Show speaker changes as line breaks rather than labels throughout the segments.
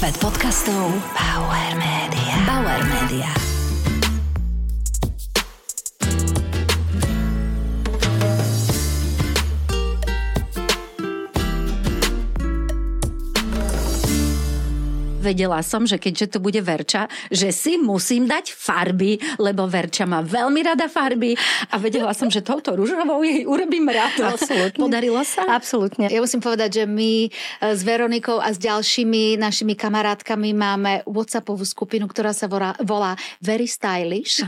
Svet podcastov Bauer Media. Bauer Media.
Vedela som, že keďže to bude Verča, že si musím dať farby, lebo Verča má veľmi rada farby a vedela som, že touto ružovou jej urobím rád.
Absolútne.
Podarilo sa?
Absolútne. Ja musím povedať, že my s Veronikou a s ďalšími našimi kamarátkami máme WhatsAppovú skupinu, ktorá sa volá Very Stylish.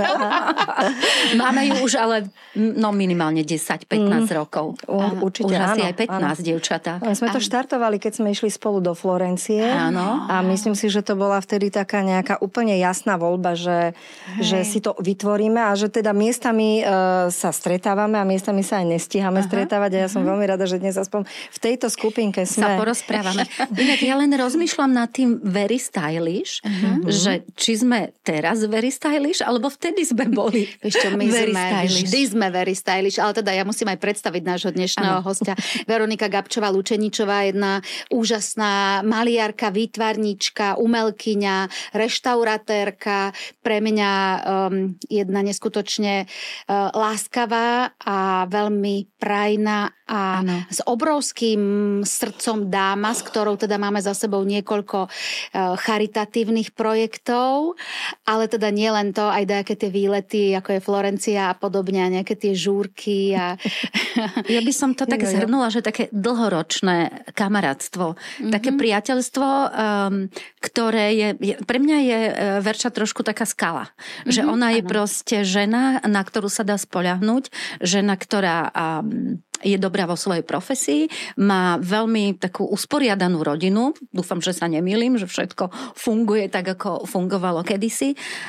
Máme ju už ale minimálne 10-15 rokov.
Určite
už
áno.
Asi aj 15 dievčatá.
Sme to štartovali, keď sme išli spolu do Florencie.
Áno.
A myslím si, že to bola vtedy taká nejaká úplne jasná voľba, že si to vytvoríme a že teda miestami sa stretávame a miestami sa aj nestíhame stretávať. A ja som veľmi rada, že dnes aspoň v tejto skupinke sme...
Sa porozprávame. Inak ja len rozmýšľam nad tým Very Stylish, že či sme teraz Very Stylish, alebo vtedy sme boli.
Ešte my vždy sme Very Stylish, ale teda ja musím aj predstaviť nášho dnešného hostia. Veronika Gabčová-Lučeničová, jedna úžasná maliarka, výtvarníčka, umelkyňa, reštauratérka, pre mňa jedna neskutočne láskavá a veľmi prajná a s obrovským srdcom dáma, s ktorou teda máme za sebou niekoľko charitatívnych projektov, ale teda nie len to, aj nejaké tie výlety, ako je Florencia a podobne, a nejaké tie žúrky. A...
Ja by som to tak zhrnula, že také dlhoročné kamarátstvo, také priateľstvo, ktoré je, pre mňa je Verča trošku taká skala. Že ona je proste žena, na ktorú sa dá spoľahnúť, žena, ktorá je dobrá vo svojej profesii, má veľmi takú usporiadanú rodinu, dúfam, že sa nemýlim, že všetko funguje tak, ako fungovalo kedysi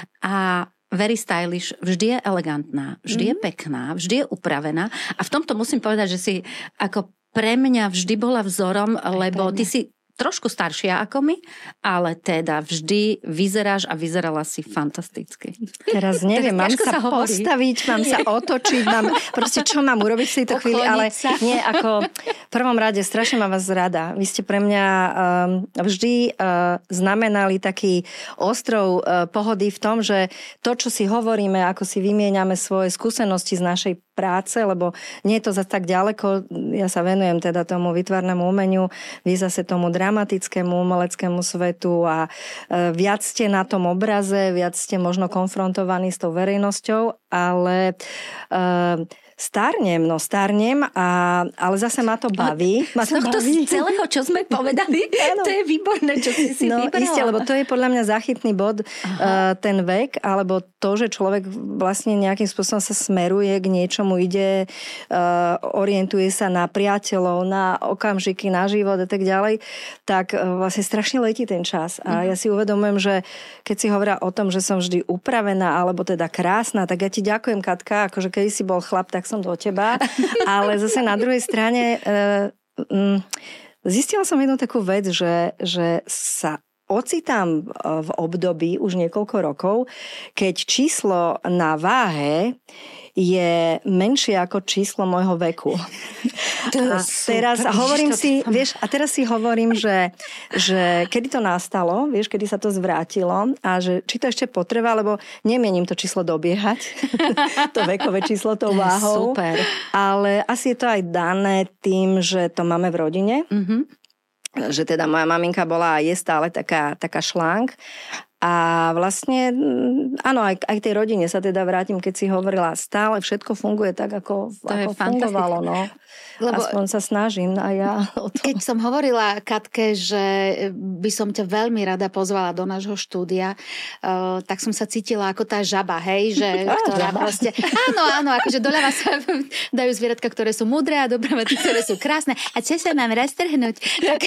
a Very Stylish vždy je elegantná, vždy je pekná, vždy je upravená a v tomto musím povedať, že si ako pre mňa vždy bola vzorom, lebo ty si trošku staršia ako my, ale teda vždy vyzeráš a vyzerala si fantasticky.
Teraz neviem, mám sa postaviť, mám sa otočiť, proste čo mám urobiť v tejto chvíli, ale nie, ako v prvom rade strašne mám vás rada. Vy ste pre mňa vždy znamenali taký ostrov pohody v tom, že to, čo si hovoríme, ako si vymieňame svoje skúsenosti z našej práce, lebo nie je to zase tak ďaleko, ja sa venujem teda tomu výtvarnému umeniu, vy zase tomu dramatickému umeleckému svetu a viac ste na tom obraze, viac ste možno konfrontovaní s tou verejnosťou, ale starnem, ale zase ma to baví.
Z celého, čo sme povedali, to je výborné, čo si vybrala.
Isté, lebo to je podľa mňa záchytný bod, ten vek, alebo to, že človek vlastne nejakým spôsobom sa smeruje k niečomu, ide, orientuje sa na priateľov, na okamžiky, na život a tak ďalej, tak vlastne strašne letí ten čas. A ja si uvedomujem, že keď si hovorila o tom, že som vždy upravená, alebo teda krásna, tak ja ti ďakujem, Katka, akože keď si bol chlap, tak som do teba, ale zase na druhej strane zistila som jednu takú vec, že sa ocitám v období už niekoľko rokov, keď číslo na váhe je menšie ako číslo môjho veku. A teraz hovorím si, vieš, si hovorím, že kedy to nastalo, vieš, kedy sa to zvrátilo a že či to ešte potrvá, lebo nemienim to číslo dobiehať, to vekové číslo tou váhou.
Super.
Ale asi je to aj dané tým, že to máme v rodine. Že teda moja maminka bola a je stále taká šlánk. A vlastne, áno, aj tej rodine sa teda vrátim, keď si hovorila, stále všetko funguje tak, ako fungovalo. No. Lebo aspoň sa snažím a ja o to.
Keď som hovorila Katke, že by som ťa veľmi rada pozvala do nášho štúdia, tak som sa cítila ako tá žaba, hej, že ktorá proste... Áno, akože doľava sa dajú zvieratka, ktoré sú múdre a doprava tí, ktoré sú krásne. A čo sa mám roztrhnúť?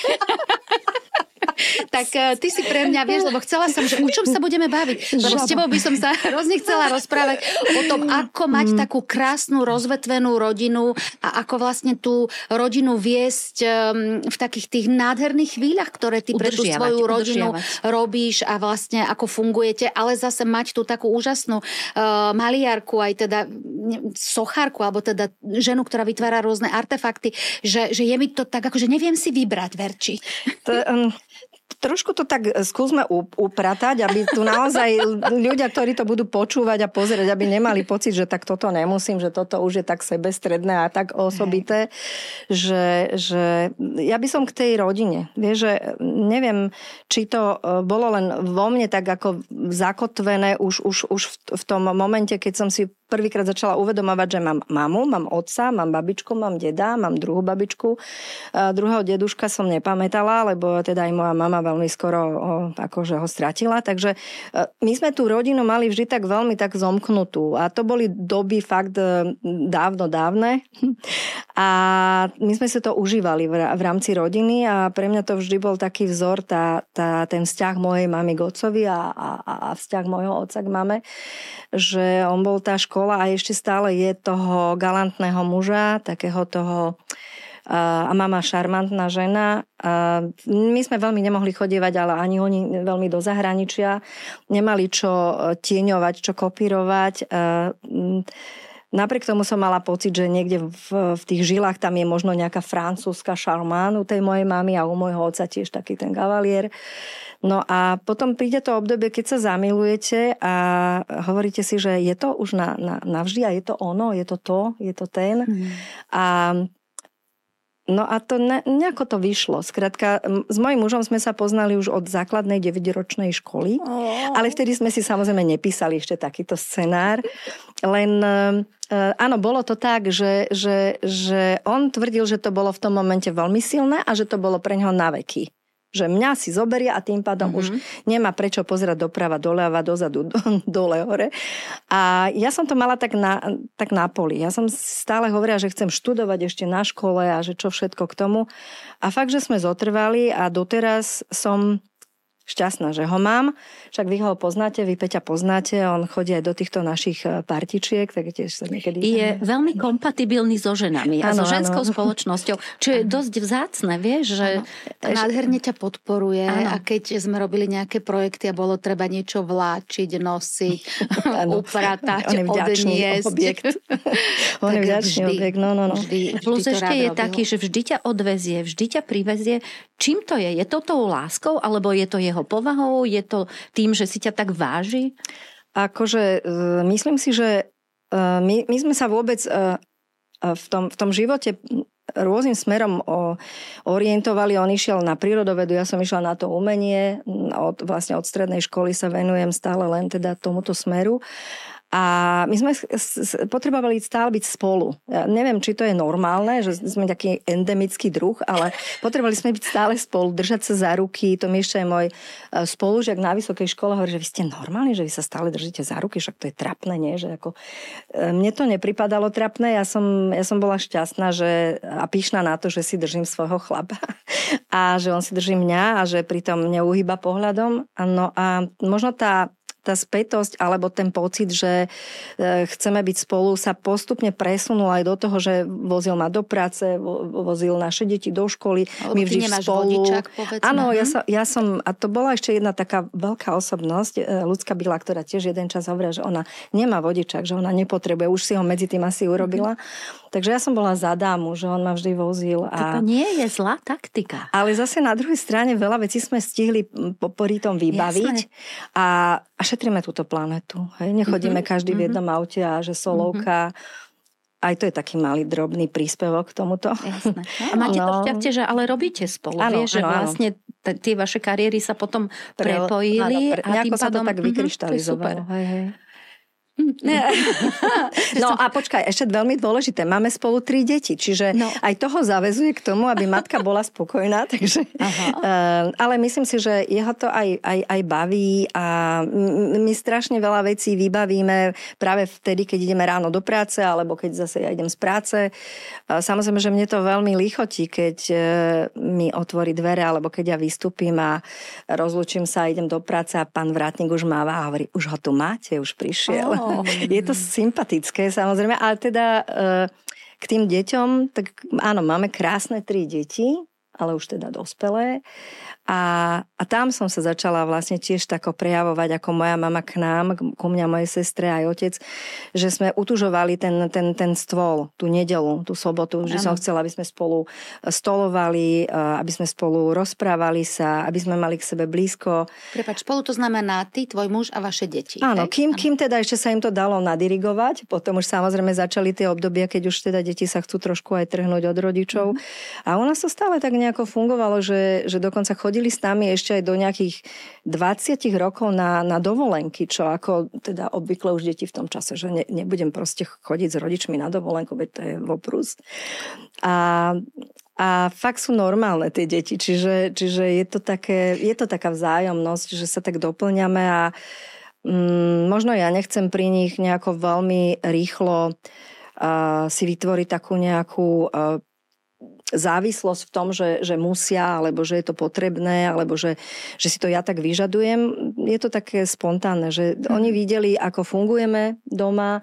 Tak ty si pre mňa, vieš, lebo chcela som, že o čom sa budeme baviť. Lebo s tebou by som sa hrozne chcela rozprávať o tom, ako mať takú krásnu, rozvetvenú rodinu a ako vlastne tú rodinu viesť v takých tých nádherných chvíľach, ktoré ty pre tú svoju rodinu robíš a vlastne ako fungujete, ale zase mať tú takú úžasnú maliarku, aj teda sochárku, alebo teda ženu, ktorá vytvára rôzne artefakty, že je mi to tak, akože neviem si vybrať, Verči.
To
trošku to tak skúsme upratať, aby tu naozaj ľudia, ktorí to budú počúvať a pozerať, aby nemali pocit, že tak toto nemusím, že toto už je tak sebestredné a tak osobité, že ja by som k tej rodine. Vieš, že neviem, či to bolo len vo mne tak ako zakotvené už v tom momente, keď som si prvýkrát začala uvedomovať, že mám mamu, mám otca, mám babičku, mám deda, mám druhú babičku. Druhého deduška som nepamätala, lebo teda aj moja mama veľmi skoro akože ho stratila. Takže my sme tú rodinu mali vždy tak veľmi tak zomknutú. A to boli doby fakt dávne. A my sme si to užívali v rámci rodiny a pre mňa to vždy bol taký vzor, ten vzťah mojej mamy k otcovi a vzťah mojho otca k mame, že on bol tá škola a ešte stále je toho galantného muža, takého toho a mama šarmantná žena. My sme veľmi nemohli chodievať, ale ani oni veľmi do zahraničia. Nemali čo tieňovať, čo kopírovať. Napriek tomu som mala pocit, že niekde v tých žilách tam je možno nejaká francúzska šarmán u tej mojej mamy a u môjho otca tiež taký ten kavalier. No a potom príde to obdobie, keď sa zamilujete a hovoríte si, že je to už navždy a je to ono, je to ten. No a to nejako to vyšlo. Skrátka, s mojím mužom sme sa poznali už od základnej 9-ročnej školy, ale vtedy sme si samozrejme nepísali ešte takýto scenár. Len áno, bolo to tak, že on tvrdil, že to bolo v tom momente veľmi silné a že to bolo pre neho na veky. Že mňa si zoberia a tým pádom už nemá prečo pozerať doprava, doľava, dozadu, dole, hore. A ja som to mala tak na poli. Ja som stále hovorila, že chcem študovať ešte na škole a že čo všetko k tomu. A fakt, že sme zotrvali a doteraz som šťastná, že ho mám. Však vy ho poznáte, vy Peťa poznáte, on chodí aj do týchto našich partičiek, tak tiež sa niekedy...
Je veľmi kompatibilný so ženami a so ženskou spoločnosťou, čo je dosť vzácne, vieš, že...
Nádherne ťa podporuje a keď sme robili nejaké projekty a bolo treba niečo vláčiť, nosiť, upratať, odniesť.
Objekt. On je vďačný objekt, no.
Plus ešte je taký, že vždy ťa odvezie, vždy ťa privezie. Čím to je? Je to tou láskou, alebo je to jeho povahou? Je to tým, že si ťa tak váži?
Akože myslím si, že my sme sa vôbec v tom živote rôznym smerom orientovali. On išiel na prírodovedu, ja som išla na to umenie. Vlastne od strednej školy sa venujem stále len teda tomuto smeru. A my sme potrebovali stále byť spolu. Ja neviem, či to je normálne, že sme taký endemický druh, ale potrebovali sme byť stále spolu, držať sa za ruky. To mi ešte aj môj spolužiak na vysokej škole hovorí, že vy ste normálni, že vy sa stále držíte za ruky, však to je trapné, nie? Že ako... Mne to nepripadalo trapné, ja som bola šťastná a pyšná na to, že si držím svojho chlapa a že on si drží mňa a že pritom neuhýba pohľadom. No a možno tá spätosť alebo ten pocit, že chceme byť spolu, sa postupne presunul aj do toho, že vozil ma do práce, vozil naše deti do školy.
Alebo my vždy spolu. Vodičak, povedzme.
Áno, ja som, a to bola ešte jedna taká veľká osobnosť, Ľudská Bila, ktorá tiež jeden čas hovorila, že ona nemá vodičak, že ona nepotrebuje, už si ho medzi tým asi urobila. Takže ja som bola za dámu, že on ma vždy vozil.
To nie je zlá taktika.
Ale zase na druhej strane veľa vecí sme stihli popri tom vybaviť a šetríme túto planetu. Hej? Nechodíme každý v jednom aute a že solovka. Aj to je taký malý drobný príspevok k tomuto.
Jasné. A máte to šťastie, že ale robíte spolu. Vieš, že vlastne tie vaše kariéry sa potom prepojili a tým pádom
sa to tak vykryštalizovalo. Hej. No a počkaj, ešte veľmi dôležité. Máme spolu 3 deti, čiže aj toho zaväzuje k tomu, aby matka bola spokojná. Takže, ale myslím si, že jeho to aj baví a my strašne veľa vecí vybavíme práve vtedy, keď ideme ráno do práce alebo keď zase ja idem z práce. Samozrejme, že mne to veľmi lichotí, keď mi otvorí dvere alebo keď ja vystúpim a rozlúčim sa a idem do práce a pán vrátnik už máva a hovorí, už ho tu máte, už prišiel. Je to sympatické, samozrejme, ale teda k tým deťom, tak áno, máme krásne 3 deti, ale už teda dospelé. A tam som sa začala vlastne tiež tako prejavovať ako moja mama k nám, ku mňa, mojej sestre aj otec, že sme utužovali ten stôl, tú nedeľu, tú sobotu, že som chcela, aby sme spolu stolovali, aby sme spolu rozprávali sa, aby sme mali k sebe blízko.
Prepáč, spolu to znamená ty, tvoj muž a vaše deti.
Áno, kým teda ešte sa im to dalo nadirigovať, potom už samozrejme začali tie obdobia, keď už teda deti sa chcú trošku aj trhnúť od rodičov. A u nás to stále tak nejako fungovalo, že dokonca chodili s nami ešte aj do nejakých 20 rokov na dovolenky, čo ako teda obvykle už deti v tom čase, že nebudem proste chodiť s rodičmi na dovolenku, veď to je voprus. A fakt sú normálne tie deti, čiže je to taká vzájomnosť, že sa tak doplňame a možno ja nechcem pri nich nejako veľmi rýchlo si vytvoriť takú nejakú závislosť v tom, že musia, alebo že je to potrebné, alebo že si to ja tak vyžadujem. Je to také spontánne, že oni videli, ako fungujeme doma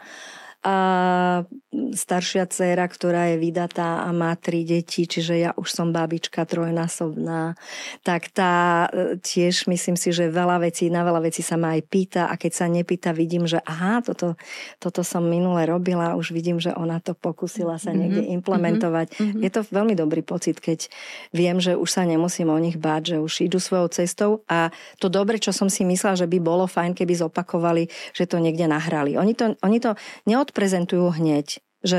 a staršia dcéra, ktorá je vydatá a má 3 deti, čiže ja už som babička trojnásobná, tak tá tiež myslím si, že na veľa vecí sa ma aj pýta a keď sa nepýta, vidím, že aha, toto som minule robila, už vidím, že ona to pokúsila sa niekde implementovať. Je to veľmi dobrý pocit, keď viem, že už sa nemusím o nich báť, že už idú svojou cestou a to dobre, čo som si myslela, že by bolo fajn, keby zopakovali, že to niekde nahrali. Oni to neodprezentujú hneď.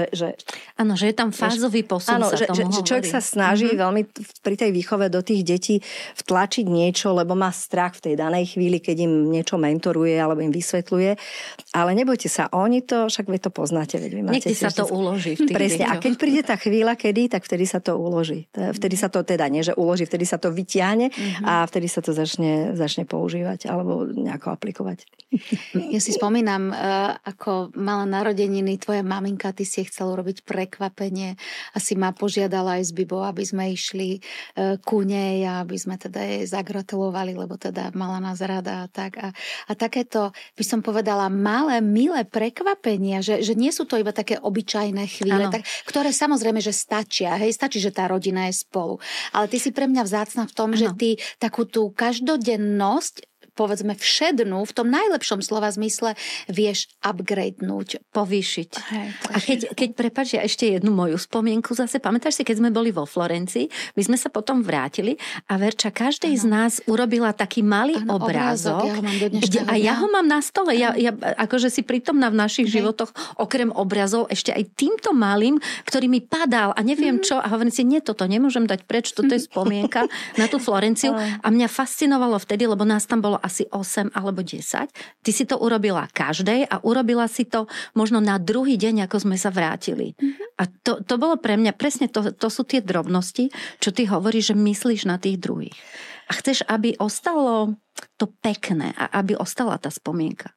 Áno, že je tam fázový posun, áno, sa tomu hovorí.
Človek sa snaží veľmi pri tej výchove do tých detí vtlačiť niečo, lebo má strach v tej danej chvíli, keď im niečo mentoruje alebo im vysvetľuje. Ale nebojte sa, oni to, však vy to poznáte. Veď vy máte
niekedy sa to uloží v tých
presne,
deťoch.
a keď príde tá chvíľa, tak vtedy sa to uloží. Vtedy sa to teda nie, že uloží, vtedy sa to vytiahne a vtedy sa to začne používať alebo nejako aplikovať.
Ja si spomínam, ako mala narodeniny tvoja maminka, ty si chcel urobiť prekvapenie. Asi ma požiadala aj s Bibou, aby sme išli ku nej a aby sme teda jej zagratulovali, lebo teda mala nás rada a tak. A takéto, by som povedala, malé, milé prekvapenia, že nie sú to iba také obyčajné chvíle, tak, ktoré samozrejme, že stačia. Hej, stačí, že tá rodina je spolu. Ale ty si pre mňa vzácna v tom, že ty takú tú každodennosť, povedzme všednú, v tom najlepšom slova zmysle, vieš upgradenúť.
Povýšiť. A keď prepáč, ja ešte jednu moju spomienku zase, pamätáš si, keď sme boli vo Florencii, my sme sa potom vrátili a Verča každej z nás urobila taký malý obrázok. Ja ho mám na stole. Ja akože si prítomná v našich životoch, okrem obrazov, ešte aj týmto malým, ktorý mi padal a neviem čo, a hovorím si, nie, toto nemôžem dať preč, toto je spomienka na tú Florenciu. A mňa fascinovalo vtedy, lebo nás tam bolo asi 8 alebo 10. Ty si to urobila každej a urobila si to možno na druhý deň, ako sme sa vrátili. A to bolo pre mňa presne to sú tie drobnosti, čo ty hovoríš, že myslíš na tých druhých. A chceš, aby ostalo to pekné a aby ostala tá spomienka.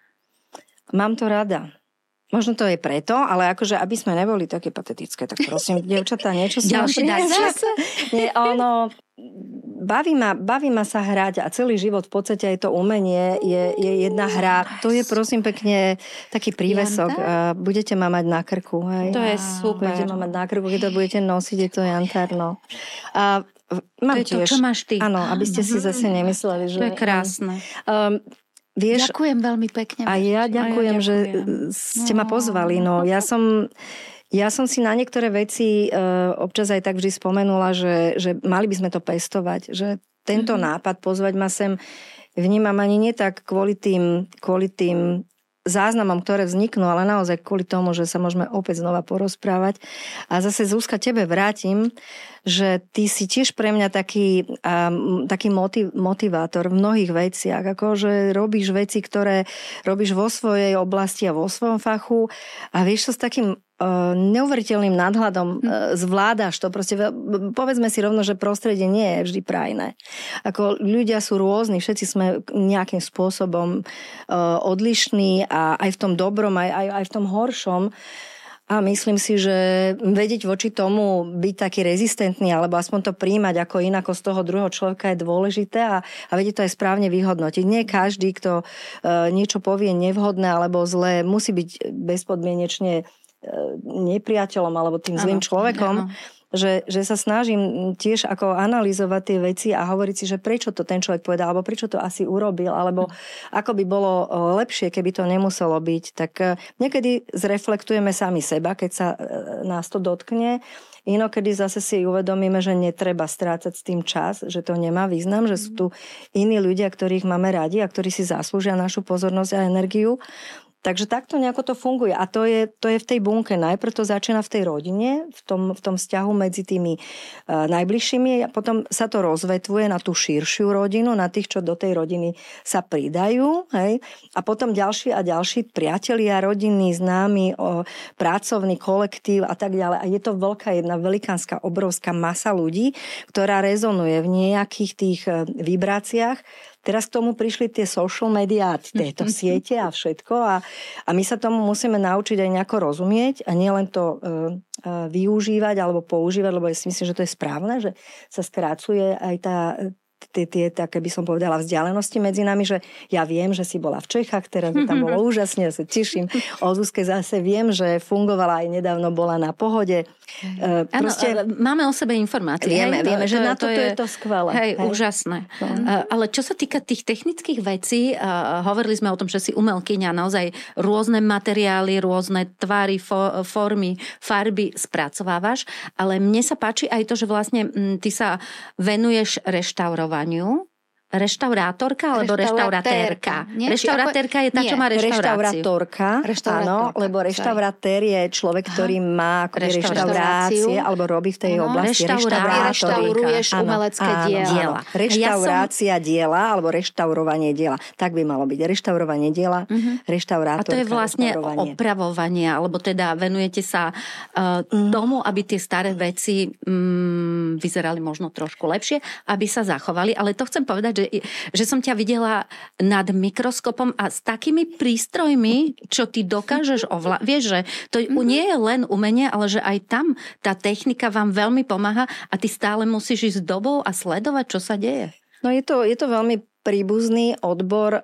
Mám to rada. Možno to je preto, ale akože, aby sme neboli také patetické, tak prosím, dievčatá, niečo si
ďalší
zase. Nie, baví ma sa hrať a celý život v podstate aj to umenie je jedna hra. To je prosím pekne taký prívesok. Budete ma mať na krku. Hej?
To je super.
Budete ma mať na krku, keď to budete nosiť, je to jantárno.
To je to, čo máš ty.
Áno, aby ste si zase nemysleli, že...
To je krásne.
Vieš,
ďakujem veľmi pekne.
A ja ďakujem, že ste ma pozvali. No, ja som si na niektoré veci občas aj tak vždy spomenula, že mali by sme to pestovať. Že tento nápad pozvať ma sem vnímam ani nie tak kvôli tým záznamom, ktoré vzniknú, ale naozaj kvôli tomu, že sa môžeme opäť znova porozprávať. A zase, Zuzka, tebe vrátim, že ty si tiež pre mňa taký motivátor v mnohých veciach. Akože robíš veci, ktoré robíš vo svojej oblasti a vo svojom fachu a vieš to s takým neuveriteľným nadhľadom zvládaš to. Proste povedzme si rovno, že prostredie nie je vždy prajné. Ako ľudia sú rôzni, všetci sme nejakým spôsobom odlišní a aj v tom dobrom, aj v tom horšom. A myslím si, že vedieť voči tomu byť taký rezistentný, alebo aspoň to príjmať ako inako z toho druhého človeka je dôležité a vedieť to aj správne vyhodnotiť. Nie každý, kto niečo povie nevhodné alebo zlé, musí byť bezpodmienečne nepriateľom alebo tým zlým človekom. že sa snažím tiež ako analyzovať tie veci a hovoriť si, že prečo to ten človek povedal, alebo prečo to asi urobil, alebo ako by bolo lepšie, keby to nemuselo byť. Tak niekedy zreflektujeme sami seba, keď sa nás to dotkne. Inokedy zase si uvedomíme, že netreba strácať s tým čas, že to nemá význam, že sú tu iní ľudia, ktorých máme radi a ktorí si zaslúžia našu pozornosť a energiu. Takže takto nejako to funguje. A to je v tej bunke. Najprv to začína v tej rodine, v tom vzťahu medzi tými najbližšími a potom sa to rozvetvuje na tú širšiu rodinu, na tých, čo do tej rodiny sa pridajú. Hej? A potom ďalší a ďalší priatelia, rodiny, známi, pracovný kolektív a tak ďalej. A je to jedna velikánska, obrovská masa ľudí, ktorá rezonuje v nejakých tých vibráciách. Teraz k tomu prišli tie social media, tieto siete a všetko a my sa tomu musíme naučiť aj nejako rozumieť a nielen to využívať alebo používať, lebo ja si myslím, že to je správne, že sa skrácuje aj tie, také by som povedala, vzdialenosti medzi nami, že ja viem, že si bola v Čechách, teraz tam bolo úžasne, ja sa teším. O Zuzke zase viem, že fungovala aj nedávno, bola na Pohode.
Proste... Máme o sebe informácie.
Vieme, že na toto je to skvelé.
Hej, úžasné. Ale čo sa týka tých technických vecí, hovorili sme o tom, že si umelkyňa, naozaj rôzne materiály, rôzne tvary, formy, farby spracovávaš, ale mne sa páči aj to, že vlastne ty sa venuješ reštaurovaniu. Reštaurátorka alebo reštauratérka? Reštauratérka je tá, čo má reštauráciu.
Reštaurátorka, áno, lebo reštaurátér je človek, ktorý má reštaurácie alebo robí v tej oblasti
reštauruješ umelecké diela.
Reštaurácia diela alebo reštaurovanie diela. Tak by malo byť. Reštaurovanie diela, reštaurátorka.
A to je vlastne opravovanie, alebo teda venujete sa tomu, aby tie staré veci vyzerali možno trošku lepšie, aby sa zachovali. Ale to chcem povedať, že som ťa videla nad mikroskopom a s takými prístrojmi, čo ty dokážeš ovládať. Vieš, že to nie je len umenie, ale že aj tam tá technika vám veľmi pomáha a ty stále musíš ísť s dobou a sledovať, čo sa deje.
No je to veľmi príbuzný odbor.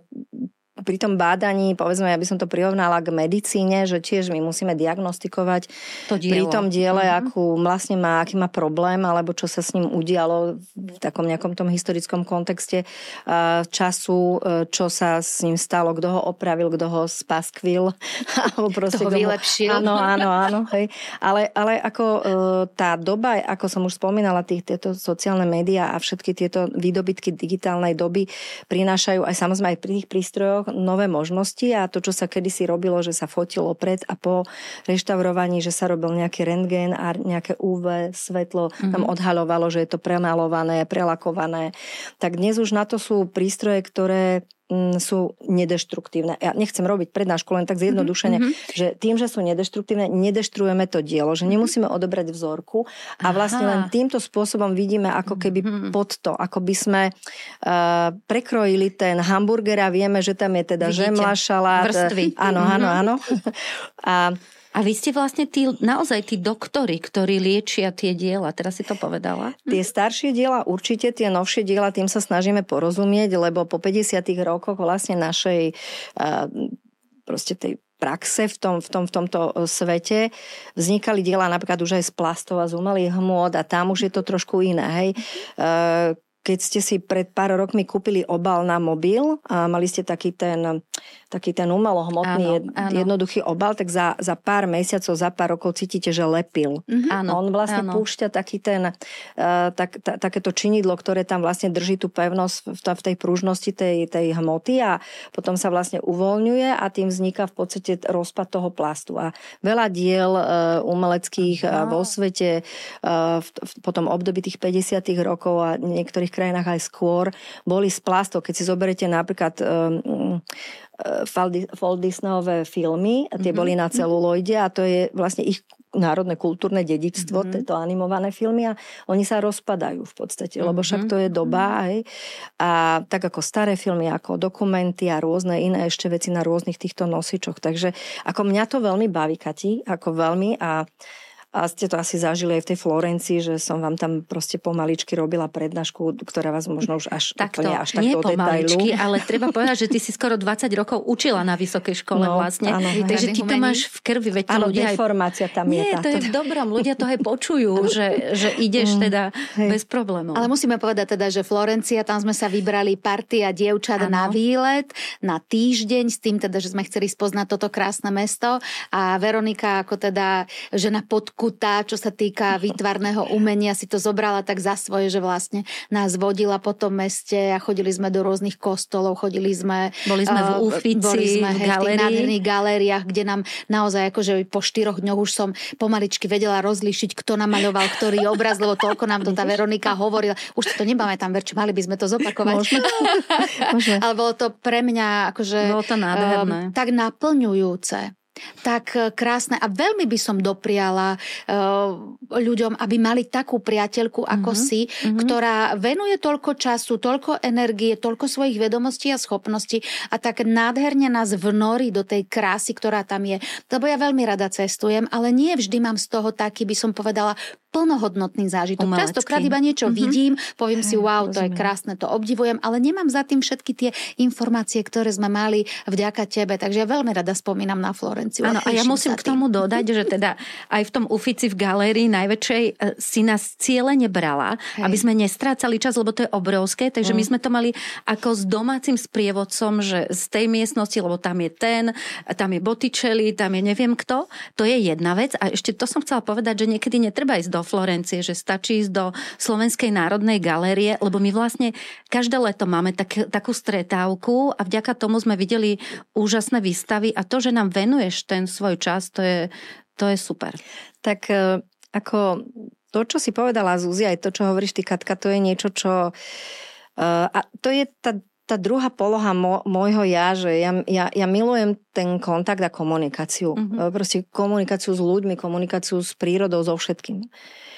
Pri tom bádaní, povedzme, ja by som to prirovnala k medicíne, že tiež my musíme diagnostikovať pri tom diele, aký má problém, alebo čo sa s ním udialo v takom nejakom tom historickom kontexte času, čo sa s ním stalo, kto ho opravil, kto ho spaskvil. Alebo proste
toho vylepšil.
Áno. Hej. Ale ako tá doba, ako som už spomínala, tieto sociálne médiá a všetky tieto výdobytky digitálnej doby prinášajú aj samozrejme aj pri tých prístrojoch nové možnosti a to, čo sa kedysi robilo, že sa fotilo pred a po reštaurovaní, že sa robil nejaký rentgen a nejaké UV svetlo tam odhaľovalo, že je to premalované, prelakované. Tak dnes už na to sú prístroje, ktoré sú nedeštruktívne. Ja nechcem robiť prednášku len tak zjednodušene, že tým, že sú nedeštruktívne, nedeštruujeme to dielo, že nemusíme odobrať vzorku a vlastne len týmto spôsobom vidíme ako keby pod to, ako by sme prekrojili ten hamburger a vieme, že tam je teda žemla, šalát.
Vrstvy.
Áno.
A vy ste vlastne naozaj tí doktori, ktorí liečia tie diela. Teraz si to povedala.
Tie staršie diela určite, tie novšie diela, tým sa snažíme porozumieť, lebo po 50 rokoch vlastne našej proste tej praxe v tomto svete vznikali diela napríklad už aj z plastov a z umelých hmôt a tam už je to trošku iné. Hej. Keď ste si pred pár rokmi kúpili obal na mobil a mali ste taký ten umelohmotný jednoduchý obal, tak za pár mesiacov, za pár rokov cítite, že lepil. On vlastne púšťa takéto činidlo, ktoré tam vlastne drží tú pevnosť v tej pružnosti tej hmoty a potom sa vlastne uvoľňuje a tým vzniká v podstate rozpad toho plastu. A veľa diel umeleckých vo svete po tom období tých 50 rokov a niektorých krajinách aj skôr boli z plastov. Keď si zoberete napríklad Walt Disneyové filmy, tie boli na celuloide a to je vlastne ich národné kultúrne dedičstvo, tieto animované filmy a oni sa rozpadajú v podstate, lebo však to je doba aj. A tak ako staré filmy, ako dokumenty a rôzne iné ešte veci na rôznych týchto nosičoch. Takže ako mňa to veľmi baví, Kati, ako veľmi a A ste to asi zažili aj v tej Florencii, že som vám tam proste pomaličky robila prednášku, ktorá vás možno už až
tak
nie
pomaličky, ale treba povedať, že ty si skoro 20 rokov učila na vysokej škole vlastne.
Áno,
takže ty to máš v krvi. Veď
áno,
ľudia
deformácia tam je táto.
Nie, to je v dobrom. Ľudia to aj počujú, že ideš teda bez problémov.
Ale musíme povedať teda, že Florencia, tam sme sa vybrali partia dievčat na výlet, na týždeň, s tým teda, že sme chceli spoznať toto krásne mesto a Veronika ako teda žena podkutá, čo sa týka výtvarného umenia, si to zobrala tak za svoje, že vlastne nás vodila po tom meste a chodili sme do rôznych kostolov, boli sme v Úfici, v tých nádherných galériách, kde nám naozaj akože po 4 dňoch už som pomaličky vedela rozlíšiť, kto namaľoval ktorý obraz, lebo toľko nám to tá Veronika hovorila. Už to nepamätám, Verčo, mali by sme to zopakovať. Môžeme. Ale bolo to pre mňa akože
bolo to nádherné.
Tak naplňujúce. Tak krásne a veľmi by som dopriala ľuďom, aby mali takú priateľku ako si, ktorá venuje toľko času, toľko energie, toľko svojich vedomostí a schopností a tak nádherne nás vnorí do tej krásy, ktorá tam je. Lebo ja veľmi rada cestujem, ale nie vždy mám z toho taký, by som povedala, plnohodnotný zážitok. Častokrát iba niečo vidím, poviem si, wow, to je krásne, to obdivujem, ale nemám za tým všetky tie informácie, ktoré sme mali vďaka tebe. Takže ja veľmi rada spomínam na Florenciu.
Áno, a ja musím k tomu dodať, že teda aj v tom Ufici v galérii najväčšej si nás cieľene brala, aby sme nestrácali čas, lebo to je obrovské, takže my sme to mali ako s domácim sprievodcom, že z tej miestnosti, lebo tam je tam je Botticelli, tam je neviem kto, to je jedna vec. A ešte to som chcela povedať, že niekedy netreba ísť do Florencie, že stačí ísť do Slovenskej národnej galérie, lebo my vlastne každé leto máme takú stretávku a vďaka tomu sme videli úžasné výstavy a to, že nám venuješ ten svoj čas, to je super.
Tak ako to, čo si povedala Zuzia, aj to, čo hovoríš ty, Katka, to je niečo, čo a to je tá druhá poloha môjho ja, že ja milujem ten kontakt a komunikáciu. Proste komunikáciu s ľuďmi, komunikáciu s prírodou, so všetkým.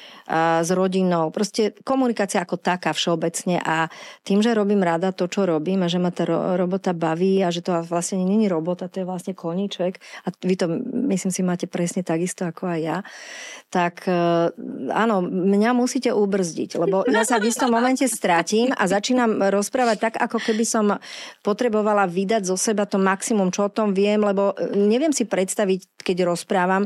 A s rodinou. Proste komunikácia ako taká všeobecne a tým, že robím rada to, čo robím a že ma tá robota baví a že to vlastne nie je robota, to je vlastne koníček a vy to, myslím si, máte presne takisto ako aj ja, tak áno, mňa musíte ubrzdiť, lebo ja sa v istom momente stratím a začínam rozprávať tak, ako keby som potrebovala vydať zo seba to maximum, čo o tom viem, lebo neviem si predstaviť, keď rozprávam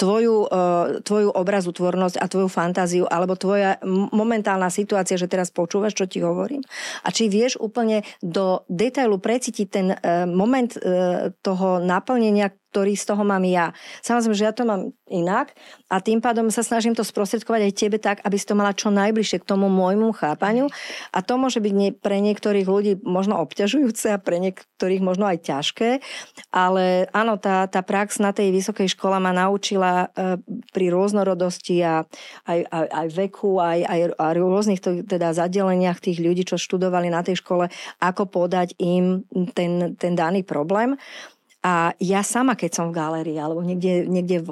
tvoju obrazotvornosť a tvoju fantáziu alebo tvoja momentálna situácia, že teraz počúvaš, čo ti hovorím. A či vieš úplne do detailu precítiť ten moment toho naplnenia, ktorý z toho mám ja. Samozrejme, že ja to mám inak a tým pádom sa snažím to sprostredkovať aj tebe tak, aby si to mala čo najbližšie k tomu môjmu chápaniu a to môže byť pre niektorých ľudí možno obťažujúce a pre niektorých možno aj ťažké, ale áno, tá prax na tej vysokej škole ma naučila pri rôznorodosti a aj veku, aj rôznych teda zadeleniach tých ľudí, čo študovali na tej škole, ako podať im ten daný problém. A ja sama, keď som v galérii alebo niekde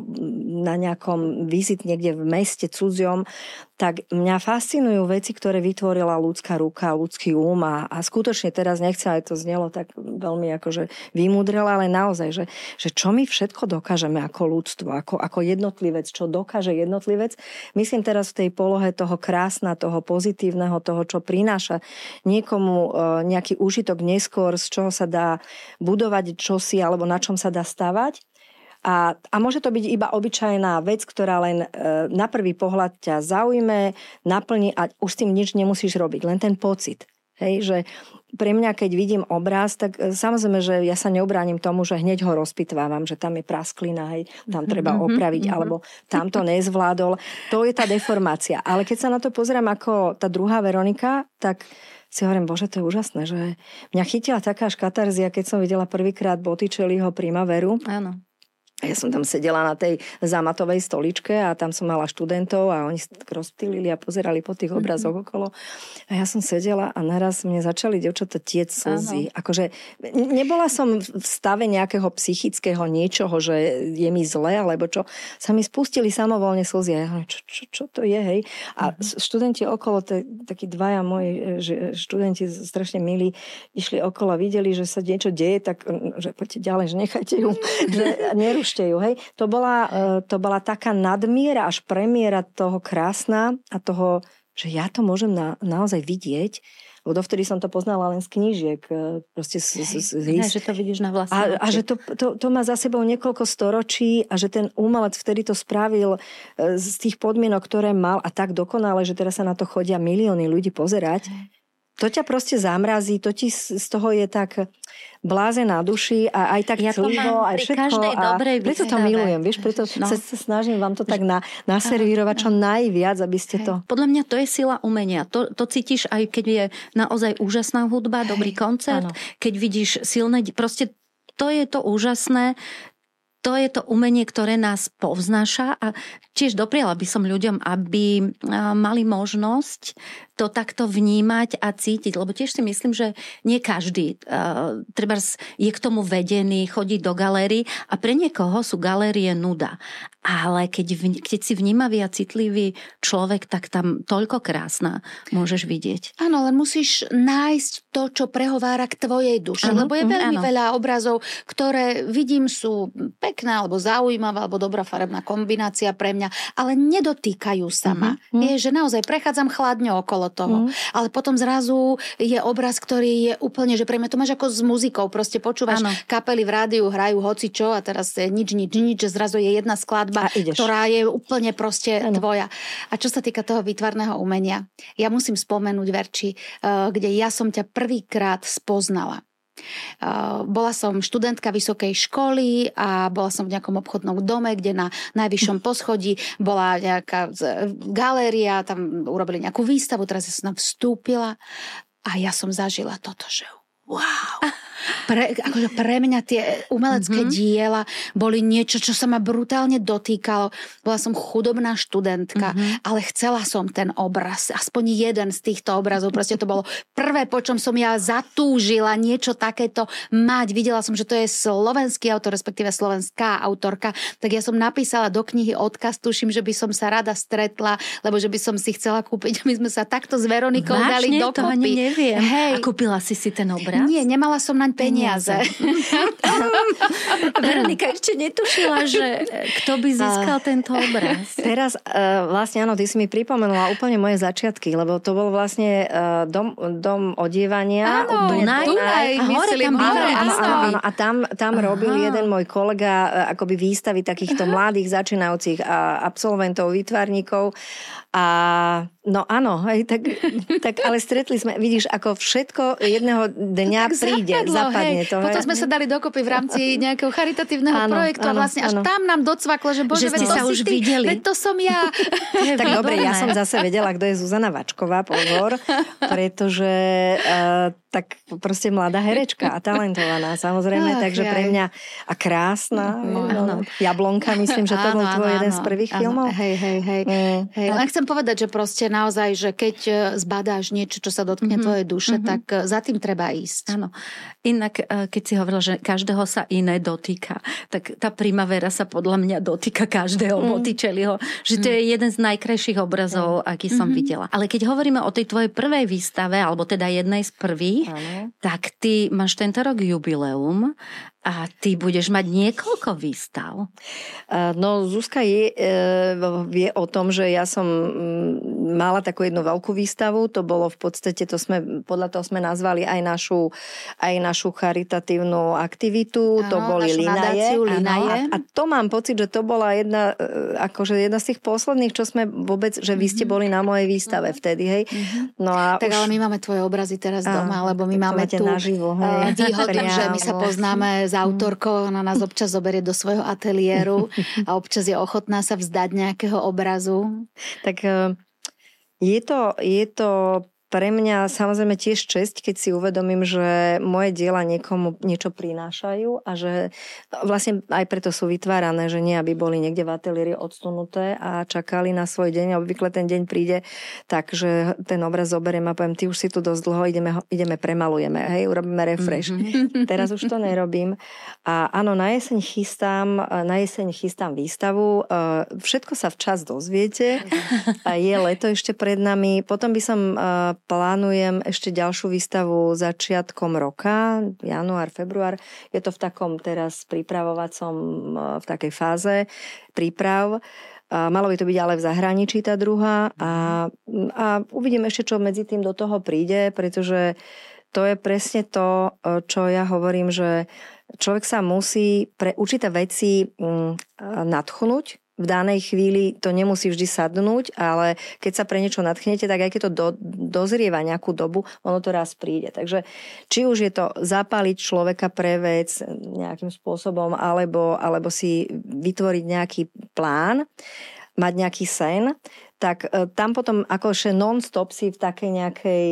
na nejakom vizit, niekde v meste cudziom, tak mňa fascinujú veci, ktoré vytvorila ľudská ruka, ľudský a skutočne teraz nechcem, aj to znelo tak veľmi akože vymúdrela, ale naozaj, že čo my všetko dokážeme ako ľudstvo, ako jednotlivec, čo dokáže jednotlivec. Myslím teraz v tej polohe toho krásna, toho pozitívneho, toho, čo prináša niekomu nejaký úžitok neskôr, z čoho sa dá budovať čosi, alebo na čom sa dá stavať. A môže to byť iba obyčajná vec, ktorá len na prvý pohľad ťa zaujme, naplní a už s tým nič nemusíš robiť. Len ten pocit. Hej, že pre mňa, keď vidím obraz, tak samozrejme, že ja sa neobránim tomu, že hneď ho rozpitvávam, že tam je prasklina, hej, tam treba opraviť, alebo tam to nezvládol. To je tá deformácia. Ale keď sa na to pozerám ako tá druhá Veronika, tak si hovorím, bože, to je úžasné, že mňa chytila taká škatarzia, keď som videla prvýkrát Botticelliho Primaveru.
Áno.
Ja som tam sedela na tej zamatovej stoličke a tam som mala študentov a oni sa tak rozptýlili a pozerali po tých obrazoch okolo. A ja som sedela a naraz mne začali dievčatá tiec slzy. Akože nebola som v stave nejakého psychického niečoho, že je mi zle, alebo čo. Sa mi spustili samovolne slzy. A ja hovorím, čo to je, hej? A študenti okolo, takí dvaja moji študenti strašne milí, išli okolo, videli, že sa niečo deje, tak že poďte ďalej, že nechajte ju, že neruš Ukážte ju, hej. To bola taká nadmiera až premiéra toho krásna a toho, že ja to môžem naozaj vidieť. Lebo dovtedy som to poznala len z knížiek. Proste
že to vidíš na vlastné
a že to má za sebou niekoľko storočí a že ten umelec vtedy to spravil z tých podmienok, ktoré mal a tak dokonale, že teraz sa na to chodia milióny ľudí pozerať. To ťa proste zamrazí, to ti z toho je tak bláze na duši a aj tak clivo, aj všetko. Preto to milujem, vieš, preto sa snažím vám to tak naservírovať čo najviac, aby ste to...
Podľa mňa to je sila umenia. To cítiš aj keď je naozaj úžasná hudba, dobrý koncert, keď vidíš silné... Proste to je to úžasné, to je to umenie, ktoré nás povznáša a tiež dopriala by som ľuďom, aby mali možnosť to takto vnímať a cítiť, lebo tiež si myslím, že nie každý trebárs je k tomu vedený, chodí do galérií a pre niekoho sú galérie nuda. Ale keď si vnímavý a citlivý človek, tak tam toľko krásna môžeš vidieť.
Áno, len musíš nájsť to, čo prehovára k tvojej duši, lebo je veľmi veľa obrazov, ktoré vidím sú pekná, alebo zaujímavá, alebo dobrá farebná kombinácia pre mňa, ale nedotýkajú sa ma. Vieš, že naozaj prechádzam chladne okolo toho. Ale potom zrazu je obraz, ktorý je úplne, že pre mňa to máš ako s muzikou, proste počúvaš kapely v rádiu, hrajú hocičo a teraz je nič, že zrazu je jedna skladba, ktorá je úplne proste tvoja. A čo sa týka toho výtvarného umenia, ja musím spomenúť, Verči, kde ja som ťa prvýkrát spoznala. Bola som študentka vysokej školy a bola som v nejakom obchodnom dome, kde na najvyššom poschodí bola nejaká galéria, tam urobili nejakú výstavu, teraz ja som tam vstúpila a ja som zažila toto, že wow. Akože pre mňa tie umelecké diela boli niečo, čo sa ma brutálne dotýkalo. Bola som chudobná študentka, ale chcela som ten obraz, aspoň jeden z týchto obrazov. Proste to bolo prvé, po čom som ja zatúžila niečo takéto mať. Videla som, že to je slovenský autor, respektíve slovenská autorka, tak ja som napísala do knihy odkaz, tuším, že by som sa rada stretla, lebo že by som si chcela kúpiť. My sme sa takto s Veronikou dali dokopy.
To ani neviem. Hej. A kúpila si ten obraz?
Nie, nemala som naň peniaze.
Veronika ešte netušila, že kto by získal tento obraz.
Teraz vlastne áno, ty si mi pripomenula úplne moje začiatky, lebo to bol vlastne dom odievania.
Áno, Dunaj.
A tam robil jeden môj kolega akoby výstavy takýchto mladých začínajúcich absolventov, výtvarníkov. A no áno, hej, tak ale stretli sme, vidíš, ako všetko jedného dňa zapadne to.
Potom sme sa dali dokopy v rámci nejakého charitatívneho projektu a vlastne až tam nám docvaklo, že bože,
že ste sa už videli.
Veď to som ja.
Tak dobre, ja som zase vedela, kto je Zuzana Vačková, pozor, pretože tak proste mladá herečka a talentovaná, samozrejme, takže pre mňa a krásna. Jablonka, myslím, že to bol tvoj jeden z prvých filmov.
Hej. Len chcem povedať, že proste naozaj, že keď zbadáš niečo, čo sa dotkne tvojej duše, tak za tým treba ísť.
Áno. Inak, keď si hovorila, že každého sa iné dotýka, tak tá Primavera sa podľa mňa dotýka každého Botticelliho, že to je jeden z najkrajších obrazov, aký som videla. Ale keď hovoríme o tej tvojej prvej výstave, alebo teda jednej z prvých, tak ty máš tento rok jubileum a ty budeš mať niekoľko výstav.
No, Zuzka vie o tom, že ja som mala takú jednu veľkú výstavu, to bolo v podstate, podľa toho sme nazvali aj našu charitatívnu aktivitu, to boli Linaje. A to mám pocit, že to bola jedna z tých posledných, čo sme vôbec, že vy ste boli na mojej výstave vtedy, hej. No a
tak ale my máme tvoje obrazy teraz doma, lebo my máme tu výhodu, že my sa poznáme s autorkou, ona nás občas zoberie do svojho ateliéru a občas je ochotná sa vzdať nejakého obrazu.
Tak je to pre mňa samozrejme tiež česť, keď si uvedomím, že moje diela niekomu niečo prinášajú a že vlastne aj preto sú vytvárané, že nie aby boli niekde v ateliéri odsunuté a čakali na svoj deň. Obvykle ten deň príde tak, že ten obraz zoberiem a poviem, ty už si tu dosť dlho, ideme premalujeme, hej, urobíme refresh. Teraz už to nerobím. A áno, na jeseň chystám výstavu. Všetko sa včas dozviete. Je leto ešte pred nami. Potom by som plánujem ešte ďalšiu výstavu začiatkom roka, január, február. Je to v takom teraz pripravovacom, v takej fáze príprav. Malo by to byť ale v zahraničí tá druhá a uvidím ešte, čo medzi tým do toho príde, pretože to je presne to, čo ja hovorím, že človek sa musí pre určité veci nadchnúť. V danej chvíli to nemusí vždy sadnúť, ale keď sa pre niečo nadchnete, tak aj keď to dozrieva nejakú dobu, ono to raz príde. Takže či už je to zapáliť človeka pre vec nejakým spôsobom, alebo si vytvoriť nejaký plán, mať nejaký sen, tak tam potom akože non-stop si v takej nejakej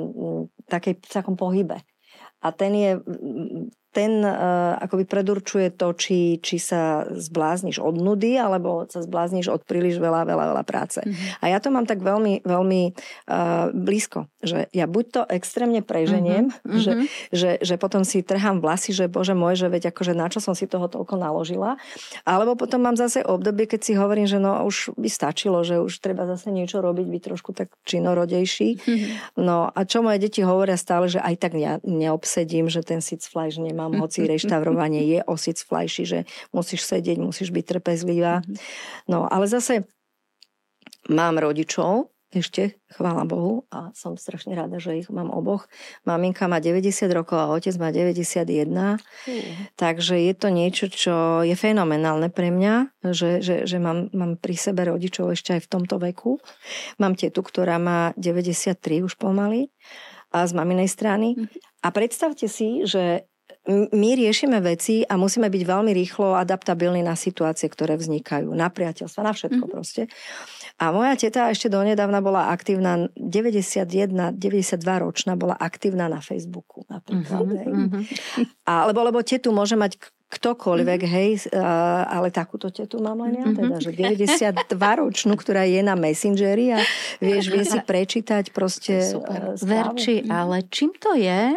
v takom pohybe. A ten akoby predurčuje to, či sa zblázniš od nudy, alebo sa zblázniš od príliš veľa práce. A ja to mám tak veľmi, veľmi blízko, že ja buď to extrémne preženiem, že potom si trhám vlasy, že bože môj, že veď akože na čo som si toho toľko naložila, alebo potom mám zase obdobie, keď si hovorím, že no už by stačilo, že už treba zase niečo robiť, byť trošku tak činorodejší. No a čo moje deti hovoria stále, že aj tak ja neobsedím, že ten sicfleisch nemám, hoci reštaurovanie je o sicfleiši, že musíš sedieť, musíš byť trpezlivá. No, ale zase mám rodičov, ešte, chvála Bohu, a som strašne rada, že ich mám oboch. Maminka má 90 rokov a otec má 91. Takže je to niečo, čo je fenomenálne pre mňa, že mám pri sebe rodičov ešte aj v tomto veku. Mám tetu, ktorá má 93 už pomaly a z maminej strany. A predstavte si, že my riešime veci a musíme byť veľmi rýchlo adaptabilní na situácie, ktoré vznikajú, na priateľstva, na všetko proste. A moja teta ešte donedávna bola aktívna, 92 ročná, bola aktívna na Facebooku napríklad. Lebo tetu môže mať ktokoľvek, hej, ale takúto tetu mám len ja, teda, že 92 ročnú, ktorá je na Messengeri a vie si prečítať proste správu.
Verči, ale čím to je?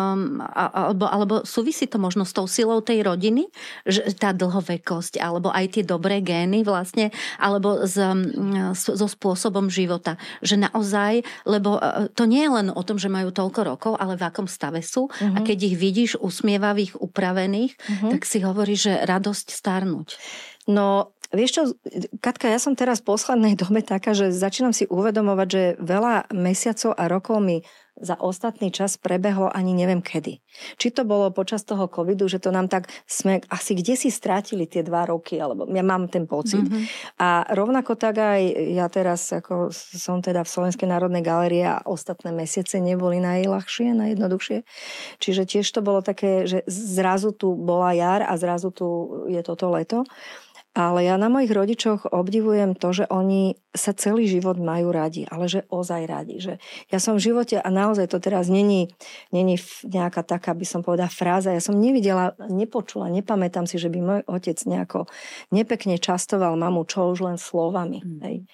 Alebo súvisí to možno s tou silou tej rodiny, že tá dlhovekosť, alebo aj tie dobré gény vlastne, alebo so spôsobom života. Že naozaj, lebo to nie je len o tom, že majú toľko rokov, ale v akom stave sú. A keď ich vidíš usmievavých, upravených, tak si hovorí, že radosť starnúť.
No, vieš čo, Katka, ja som teraz v poslednej dobe taká, že začínam si uvedomovať, že veľa mesiacov a rokov mi za ostatný čas prebehlo ani neviem kedy. Či to bolo počas toho covidu, že to nám tak sme asi kde si strátili tie 2 roky, alebo ja mám ten pocit. A rovnako tak aj ja teraz ako som teda v Slovenskej národnej galérii a ostatné mesiace neboli najľahšie, najjednoduchšie. Čiže tiež to bolo také, že zrazu tu bola jar a zrazu tu je toto leto. Ale ja na mojich rodičoch obdivujem to, že oni sa celý život majú radi, ale že ozaj radi. Že ja som v živote, a naozaj to teraz není nejaká taká, by som povedala, fráza, ja som nevidela, nepočula, nepamätám si, že by môj otec nejako nepekne častoval mamu, čo už len slovami. Hej.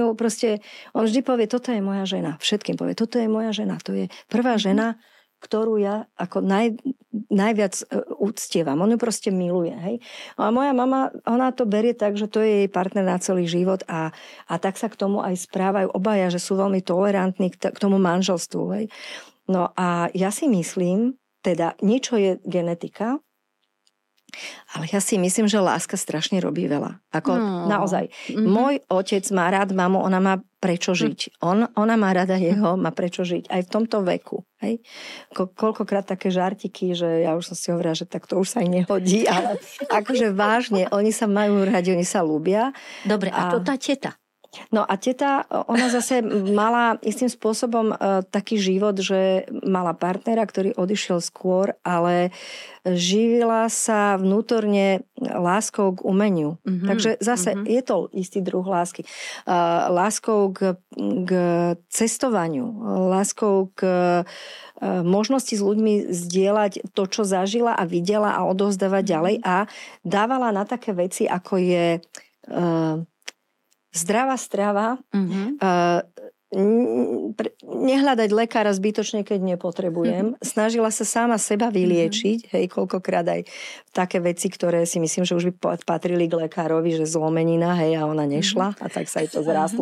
On vždy povie, toto je moja žena. Všetkým povie, toto je moja žena. To je prvá žena, ktorú ja ako najviac uctievam. On ju proste miluje. Hej? A moja mama, ona to berie tak, že to je jej partner na celý život a tak sa k tomu aj správajú obaja, že sú veľmi tolerantní k tomu manželstvu. Hej? No a ja si myslím, teda niečo je genetika, ale ja si myslím, že láska strašne robí veľa. Ako naozaj. Môj otec má rád mamu, ona má prečo žiť. Ona má rada jeho, má prečo žiť. Aj v tomto veku. Hej? Koľkokrát také žartiky, že ja už som si hovorila, že tak to už sa aj nehodí, ale akože vážne, oni sa majú radi, oni sa ľúbia.
Dobre, a to tá teta?
No a teta, ona zase mala istým spôsobom taký život, že mala partnera, ktorý odišiel skôr, ale živila sa vnútorne láskou k umeniu. Takže zase je to istý druh lásky. Láskou k cestovaniu, láskou k možnosti s ľuďmi zdieľať to, čo zažila a videla a odovzdávať ďalej a dávala na také veci, ako je zdravá strava, nehľadať lekára zbytočne, keď nepotrebujem. Snažila sa sama seba vyliečiť, hej, koľkokrát aj také veci, ktoré si myslím, že už by patrili k lekárovi, že zlomenina, hej, a ona nešla a tak sa jej to zrástlo,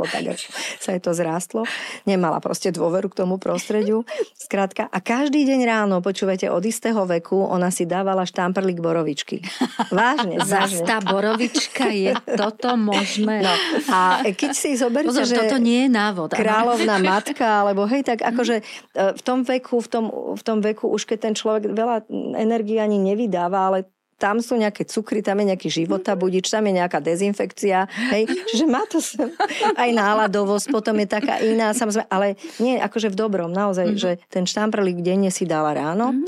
Nemala proste dôveru k tomu prostrediu. Skrátka, a každý deň ráno, počúvajte, od istého veku ona si dávala štamprlík borovičky. Vážne.
Zas tá borovička je toto možné.
No, a keď si zoberiete,
pozor,
že
toto nie je návod.
kráľovná matka, alebo hej, tak akože v tom veku už keď ten človek veľa energie ani nevydáva, ale tam sú nejaké cukry, tam je nejaký životabudič, tam je nejaká dezinfekcia, hej, čiže má to aj náladovosť, potom je taká iná, samozrejme, ale nie, akože v dobrom, naozaj, že ten štamprlík denne si dala ráno,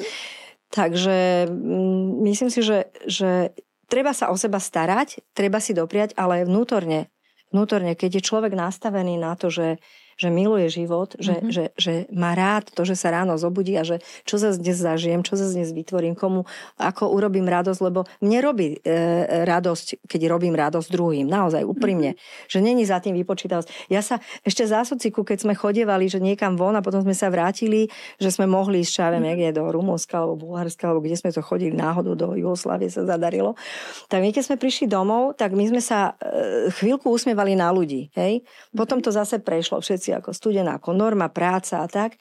takže myslím si, že treba sa o seba starať, treba si dopriať, ale vnútorne, keď je človek nastavený na to, že miluje život, že má rád to, že sa ráno zobudí a že čo zase dnes zažijem, čo zase dnes vytvorím, komu, ako urobím radosť, lebo mne robí radosť, keď robím radosť druhým, naozaj úprimne, že není za tým vypočítavosť. Ja sa ešte za sociku, keď sme chodievali, že niekam von a potom sme sa vrátili, že sme mohli ísť, čávem, niekde do Rumunska alebo Bulharska, alebo kde sme to chodili náhodou, do Jugoslávie sa zadarilo. Tak my, keď sme prišli domov, tak my sme sa chvíľku usmievali na ľudí, hej? Potom to zase prešlo, všetci ako studená, ako norma, práca a tak.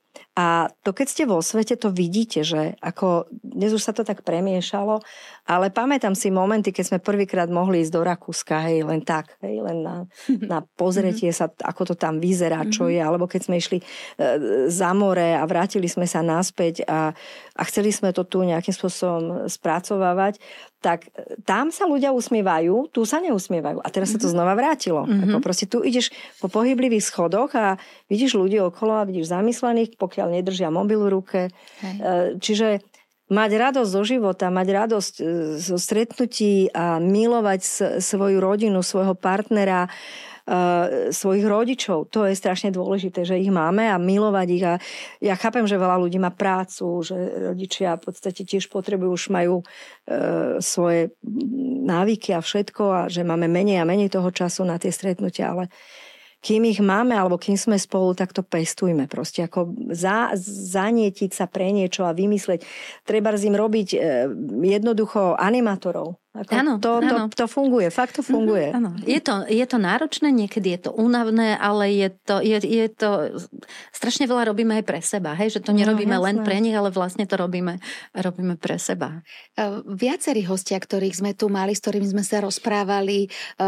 A to keď ste vo svete, to vidíte, že ako dnes už sa to tak premiešalo, ale pamätám si momenty, keď sme prvýkrát mohli ísť do Rakúska, hej, len tak, hej, len na pozretie sa, ako to tam vyzerá, čo je, alebo keď sme išli za more a vrátili sme sa naspäť a chceli sme to tu nejakým spôsobom spracovávať, tak tam sa ľudia usmievajú, tu sa neusmievajú. A teraz sa to znova vrátilo. Ako proste tu ideš po pohyblivých schodoch a vidíš ľudí okolo a vidíš zamyslených, pokiaľ nedržia mobil v ruke. Čiže mať radosť zo života, mať radosť zo stretnutí a milovať svoju rodinu, svojho partnera, svojich rodičov. To je strašne dôležité, že ich máme a milovať ich. A ja chápem, že veľa ľudí má prácu, že rodičia v podstate tiež potrebujú, už majú svoje návyky a všetko a že máme menej a menej toho času na tie stretnutia, ale kým ich máme, alebo kým sme spolu, tak to pestujme proste. Ako zanietiť sa pre niečo a vymysleť. Treba s im robiť jednoducho animátorov.
Áno,
to funguje, fakt to funguje.
Áno. Je to náročné, niekedy je to únavné, ale je to strašne veľa robíme aj pre seba, hej? Že to nerobíme len pre nich, ale vlastne to robíme pre seba.
Viacerí hostia, ktorých sme tu mali, s ktorými sme sa rozprávali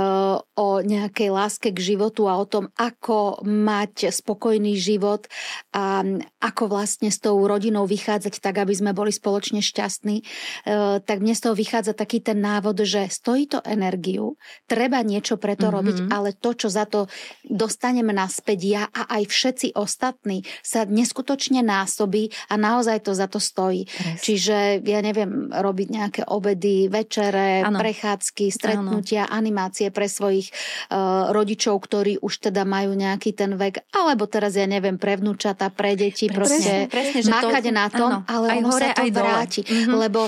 o nejakej láske k životu a o tom, ako mať spokojný život a ako vlastne s tou rodinou vychádzať tak, aby sme boli spoločne šťastní, tak mne z toho vychádza taký ten návod, že stojí to energiu, treba niečo pre to robiť, ale to, čo za to dostaneme naspäť ja a aj všetci ostatní, sa neskutočne násobí a naozaj to za to stojí. Čiže ja neviem, robiť nejaké obedy, večere, prechádzky, stretnutia, animácie pre svojich rodičov, ktorí už teda majú nejaký ten vek, alebo teraz ja neviem, pre vnúčata, pre deti, proste makať na tom, ale ono sa to vráti. Lebo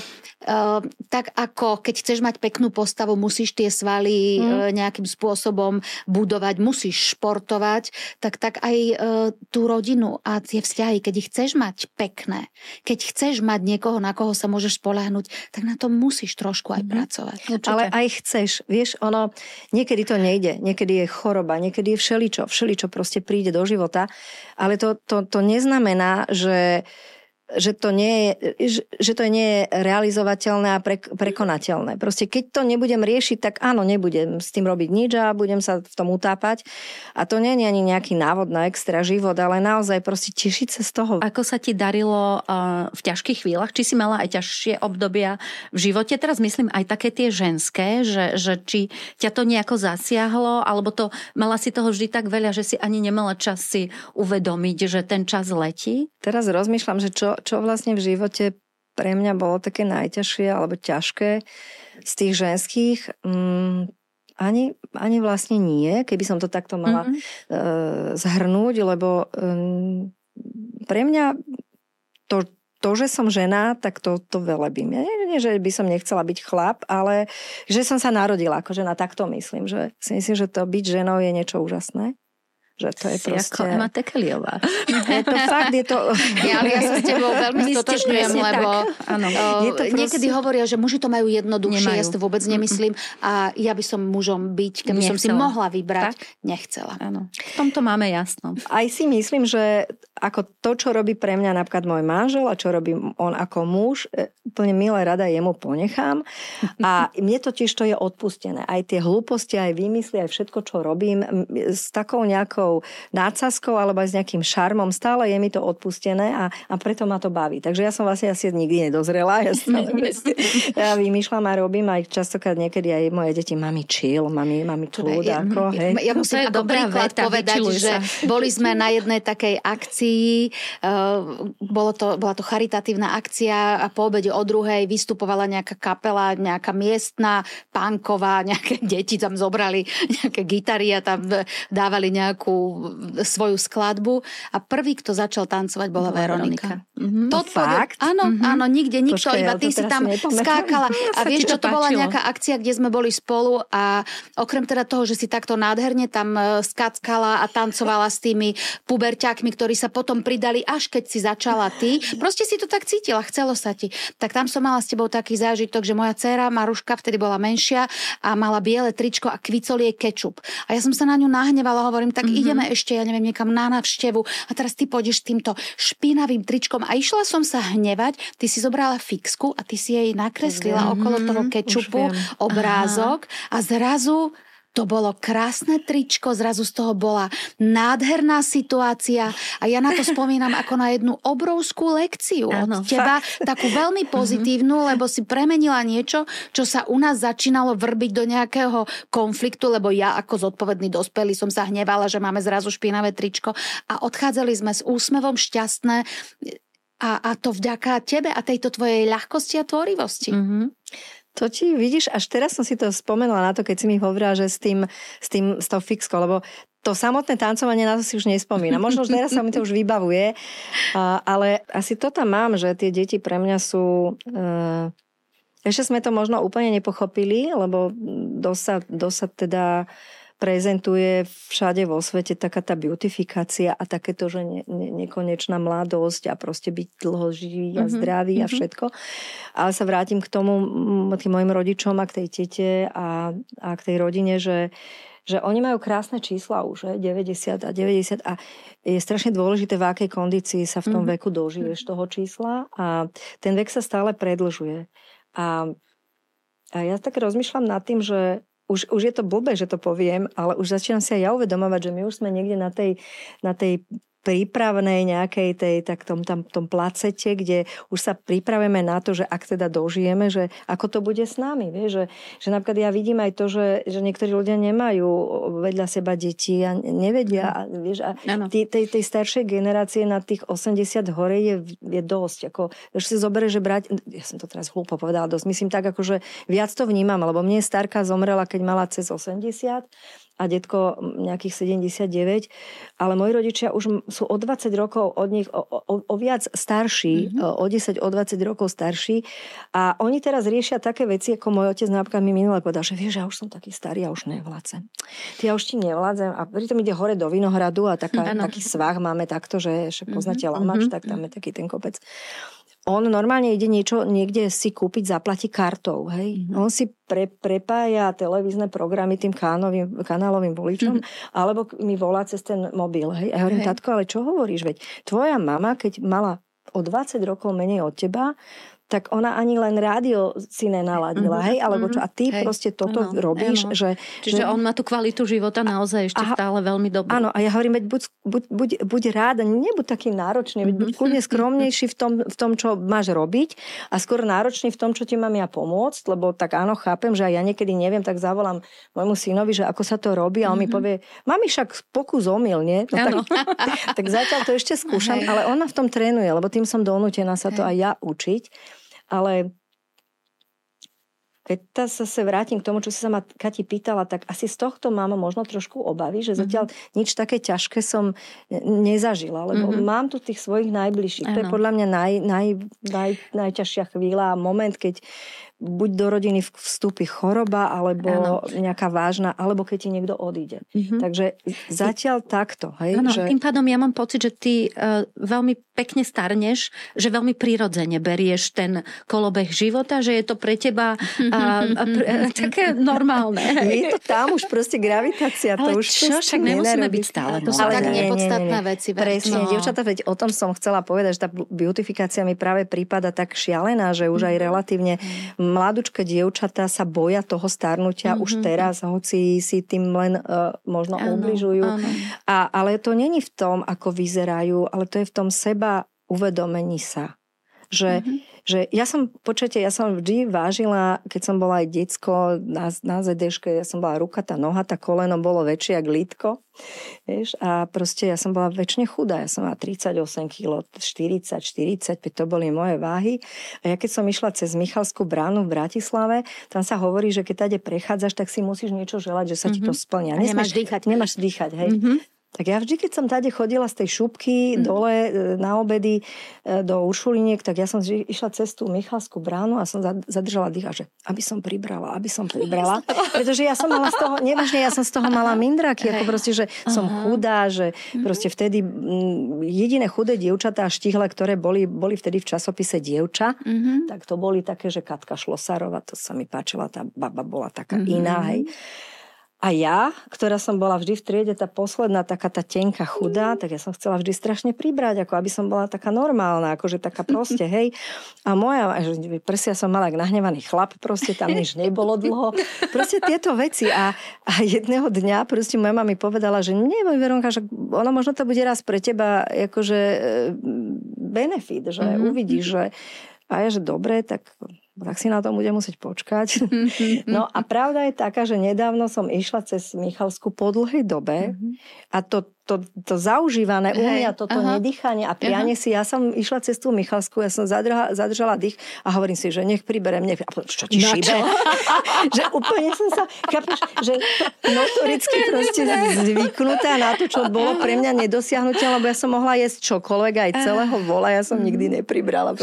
tak ako keď chceš mať peknú postavu, musíš tie svaly nejakým spôsobom budovať, musíš športovať, tak aj tú rodinu a tie vzťahy, keď ich chceš mať pekné, keď chceš mať niekoho, na koho sa môžeš spoľahnúť, tak na to musíš trošku aj pracovať.
Určite. Ale aj chceš, vieš, ono, niekedy to nejde, niekedy je choroba, niekedy je všeličo proste príde do života, ale to neznamená, že to nie je realizovateľné a prekonateľné. Proste keď to nebudem riešiť, tak áno, nebudem s tým robiť nič a budem sa v tom utápať. A to nie je ani nejaký návod na extra život, ale naozaj proste tešiť sa z toho.
Ako sa ti darilo v ťažkých chvíľach? Či si mala aj ťažšie obdobia v živote? Teraz myslím aj také tie ženské, že či ťa to nejako zasiahlo, alebo to mala si toho vždy tak veľa, že si ani nemala čas si uvedomiť, že ten čas letí?
Teraz rozmýšľam, že čo vlastne v živote pre mňa bolo také najťažšie alebo ťažké z tých ženských. Ani vlastne nie, keby som to takto mala zhrnúť, lebo pre mňa to, že som žena, tak to velebím. Ja nie, že by som nechcela byť chlap, ale že som sa narodila ako žena, tak to myslím. Že si myslím, že to byť ženou je niečo úžasné. Že to je proste...
Ako Ema Tekeliová.
Je to fakt, je to...
Ja sa s tebou veľmi stotožňujem, lebo niekedy hovoria, že muži to majú jednoduchšie, ja si to vôbec nemyslím a ja by som mužom byť, keby som si mohla vybrať, nechcela.
Áno. V tomto máme jasno.
Aj si myslím, že ako to, čo robí pre mňa napríklad môj manžel a čo robí on ako muž, úplne milé rada jemu ponechám. A mne totiž to je odpustené. Aj tie hlúposti, aj výmysly, aj všetko, čo robím s takou nejakou nádsazkou alebo aj s nejakým šarmom, stále je mi to odpustené a preto ma to baví. Takže ja som vlastne asi nikdy nedozrela. Ja vymýšľam a robím aj častokrát niekedy aj moje deti, mami chill, mami kľud.
Ja musím ako príklad povedať, že boli sme na jednej takej akcii, bola to charitatívna akcia a po obede o 2:00 vystupovala nejaká kapela, nejaká miestna, punková, nejaké deti tam zobrali nejaké gitary a tam dávali nejakú svoju skladbu a prvý, kto začal tancovať, bola Veronika. To fakt? Áno, nikde, nikto, iba ty si tam skákala. A vieš, čo to bola nejaká akcia, kde sme boli spolu a okrem teda toho, že si takto nádherne tam skackala a tancovala s tými puberťákmi, ktorí sa potom pridali, až keď si začala ty. Proste si to tak cítila, chcelo sa ti. Tak tam som mala s tebou taký zážitok, že moja dcéra Maruška vtedy bola menšia a mala biele tričko a kvicol jej kečup. A ja som sa na ňu nahnevala, hovorím, tak ideme ešte, ja neviem, niekam na návštevu a teraz ty pôjdeš týmto špinavým tričkom a išla som sa hnevať, ty si zobrala fixku a ty si jej nakreslila okolo toho kečupu obrázok a zrazu to bolo krásne tričko, zrazu z toho bola nádherná situácia a ja na to spomínam ako na jednu obrovskú lekciu od teba, takú veľmi pozitívnu, lebo si premenila niečo, čo sa u nás začínalo vrbiť do nejakého konfliktu, lebo ja ako zodpovedný dospelý som sa hnevala, že máme zrazu špinavé tričko a odchádzali sme s úsmevom šťastné a to vďaka tebe a tejto tvojej ľahkosti a tvorivosti.
To ti vidíš, až teraz som si to spomenula na to, keď si mi hovorila, že s tou fixkou, lebo to samotné tancovanie na to si už nespomína. Možno teraz sa mi to už vybavuje, ale asi to tam mám, že tie deti pre mňa sú... Ešte sme to možno úplne nepochopili, lebo dosť teda prezentuje všade vo svete taká tá beautifikácia a takéto, že nekonečná mladosť a proste byť dlho živý a zdravý a všetko. Ale sa vrátim k tomu, tým mojim rodičom a k tej tete a k tej rodine, že oni majú krásne čísla už, 90 a 90 a je strašne dôležité, v akej kondícii sa v tom veku dožiješ toho čísla a ten vek sa stále predlžuje. A ja tak rozmýšľam nad tým, že už je to blbé, že to poviem, ale už začínam si aj ja uvedomovať, že my už sme niekde na tej prípravnej nejakej tom placete, kde už sa pripravujeme na to, že ak teda dožijeme, že ako to bude s nami. Vieš? Že napríklad ja vidím aj to, že niektorí ľudia nemajú vedľa seba deti a nevedia. Vieš, a tej staršej generácie na tých 80 hore je dosť. Ako, že si zoberie, že brať... Ja som to teraz hlúpo povedala dosť. Myslím tak, akože viac to vnímam, lebo mne starka zomrela, keď mala cez 80 a detko nejakých 79, ale moji rodičia už sú o 20 rokov od nich o viac starší, o 10, o 20 rokov starší a oni teraz riešia také veci, ako môj otec napríklad mi minule povedal, že vieš, ja už som taký starý, ja už nevládzem. Ja už ti nevládzem a pritom ide hore do Vinohradu a taký svah máme takto, že poznáte Lamač, tak tam je taký ten kopec. On normálne ide niekde si kúpiť, zaplatí kartou, hej. On si prepája televízne programy tým kanálovým voličom, alebo mi volá cez ten mobil, hej. A ja hovorím, tatko, ale čo hovoríš, veď tvoja mama, keď mala o 20 rokov menej od teba, tak ona ani len rádio si nenaladila, hej, alebo čo, a ty proste toto robíš,
Čiže on má tú kvalitu života naozaj ešte stále veľmi dobrú.
Áno, a ja hovorím, veď buď rád, nebuď taký náročný, veď buď kľudne skromnejší v tom, čo máš robiť a skôr náročný v tom, čo ti mám ja pomôcť, lebo tak áno, chápem, že aj ja niekedy neviem, tak zavolám môjmu synovi, že ako sa to robí a on mi povie, mami, však pokus omyl, nie? No, tak zatiaľ to ešte skúšam, ale on ma v tom trénuje, lebo tým som donútená sa to aj ja učiť. Ale keď sa vrátim k tomu, čo sa ma Kati pýtala, tak asi z tohto mám možno trošku obavy, že zatiaľ nič také ťažké som nezažila, lebo mám tu tých svojich najbližších. To je podľa mňa najťažšia chvíľa a moment, keď buď do rodiny vstúpi choroba, alebo nejaká vážna, alebo keď ti niekto odíde. Takže zatiaľ takto. Hej,
že... Tým pádom ja mám pocit, že ty veľmi pekne starneš, že veľmi prirodzene berieš ten kolobeh života, že je to pre teba také normálne.
Je to tam už proste gravitácia.
Ale
to už
čo? Však nemusíme byť stále.
To sú tak nepodstatné veci.
Presne, dievčatá, veď o tom som chcela povedať, že tá beautifikácia mi práve prípada tak šialená, že už aj relatívne mladúčke dievčatá sa boja toho starnutia už teraz, hoci si tým len možno ubližujú. Ale to není v tom, ako vyzerajú, ale to je v tom seba uvedomení sa. Že ja som vždy vážila, keď som bola aj decko na ZDŠke, ja som bola ruka, tá noha, tá koleno bolo väčšie jak lítko. Vieš, a proste ja som bola väčšine chudá. Ja som mala 38 kg, 40, 45, to boli moje váhy. A ja keď som išla cez Michalskú bránu v Bratislave, tam sa hovorí, že keď tady prechádzaš, tak si musíš niečo želať, že sa ti to splnia.
Nemáš dýchať.
Nemáš dýchať, hej. Tak ja vždy, keď som tady chodila z tej šupky dole na obedy do Uršuliniek, tak ja som išla cez tú Michalskú bránu a som zadržala dých a že aby som pribrala. Pretože ja som mala z toho, nevážne, ja som z toho mala mindráky, ako proste, že som chudá, že proste vtedy jediné chudé dievčatá štihle, ktoré boli vtedy v časopise Dievča, tak to boli také, že Katka Šlosárova, to sa mi páčila, tá baba bola taká iná, hej. A ja, ktorá som bola vždy v triede, tá posledná, taká tá tenká chudá, tak ja som chcela vždy strašne pribrať, ako aby som bola taká normálna, akože taká proste, hej. A moja, prsia som mala jak nahnevaný chlap, proste tam nič nebolo dlho. Proste tieto veci. A jedného dňa proste moja mama mi povedala, že neboj, Veronka, že ono možno to bude raz pre teba akože benefit, že uvidíš, že a ja, že dobre, tak si na to budem musieť počkať. No a pravda je taká, že nedávno som išla cez Michalsku po dlhej dobe a to zaužívané u mňa, toto nedýchanie a prianie si, ja som išla cez tú Michalsku, ja som zadržala dých a hovorím si, že nech priberem, a čo ti šíbe? Že úplne som sa, chápeš, že notoricky proste zvyknutá na to, čo bolo pre mňa nedosiahnuteľné, lebo ja som mohla jesť čokoľvek, aj celého vola, ja som nikdy nepribrala.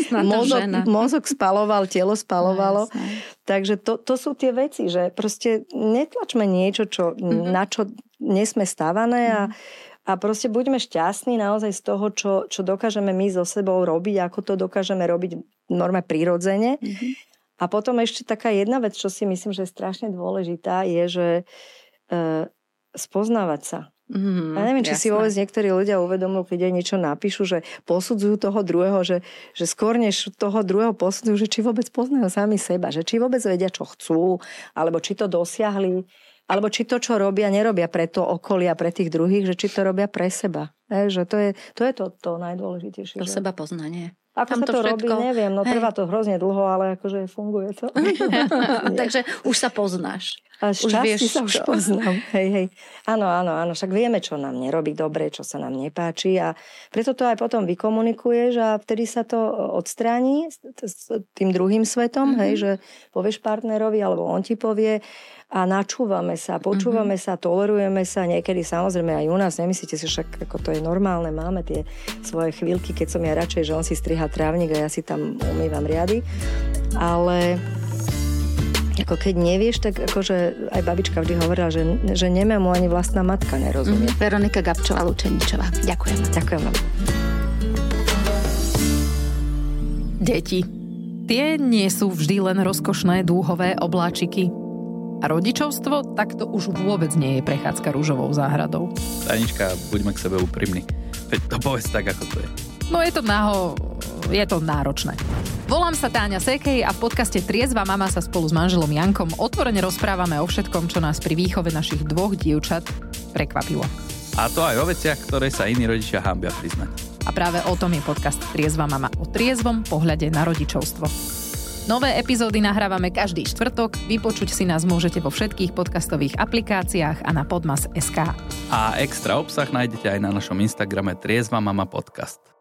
Mozog spaloval, telo spalovalo. Takže to sú tie veci, že proste netlačme niečo, na čo nie sme stávané a proste buďme šťastní naozaj z toho, čo dokážeme my so sebou robiť, ako to dokážeme robiť normálne prirodzene. A potom ešte taká jedna vec, čo si myslím, že je strašne dôležitá, je, že spoznávať sa. Ja neviem, či si vôbec niektorí ľudia uvedomujú, keď aj niečo napíšu, že posudzujú toho druhého, že skôr než toho druhého posudzujú, že či vôbec poznajú sami seba, že či vôbec vedia, čo chcú, alebo či to dosiahli, alebo či to, čo robia, nerobia pre to okolie a pre tých druhých, že či to robia pre seba. Že to je to najdôležitejšie.
To seba poznanie.
Ako sa to robí, neviem, trvá to hrozne dlho, ale akože funguje to.
Takže už sa poznáš.
Už vieš, sa už poznám. Hej. Áno, však vieme, čo nám nerobí dobre, čo sa nám nepáči a preto to aj potom vykomunikuješ a vtedy sa to odstráni s tým druhým svetom, hej, že povieš partnerovi, alebo on ti povie a načúvame sa, počúvame sa, tolerujeme sa, niekedy samozrejme aj u nás, nemyslíte si, však ako to je normálne, máme tie svoje chvíľky, keď som ja radšej, že on si striha trávnik a ja si tam umývam riady, ale ako keď nevieš, tak akože aj babička vždy hovorila, že nemá mu ani vlastná matka nerozumie.
Veronika Gabčová-Lučeničová. Ďakujem.
Ďakujem vám.
Deti. Tie nie sú vždy len rozkošné dúhové obláčiky. A rodičovstvo, tak to už vôbec nie je prechádzka ružovou záhradou.
Tanička, buďme k sebe úprimní. Veď to povedz tak, ako to je.
No je to náročné. Volám sa Táňa Sekej a v podcaste Triezva mama sa spolu s manželom Jankom otvorene rozprávame o všetkom, čo nás pri výchove našich dvoch dievčat prekvapilo.
A to aj o veciach, ktoré sa iní rodičia hanbia priznať.
A práve o tom je podcast Triezva mama, o triezvom pohľade na rodičovstvo. Nové epizódy nahrávame každý štvrtok, vypočuť si nás môžete vo všetkých podcastových aplikáciách a na podmas.sk.
A extra obsah nájdete aj na našom Instagrame Triezva mama podcast.